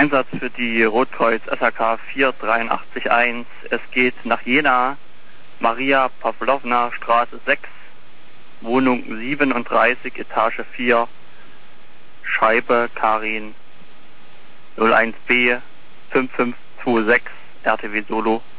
Einsatz für die Rotkreuz SHK 4881. Es geht nach Jena, Maria Pawlowna Straße 6, Wohnung 37, Etage 4, Scheibe Karin 01B 5526 RTW Solo.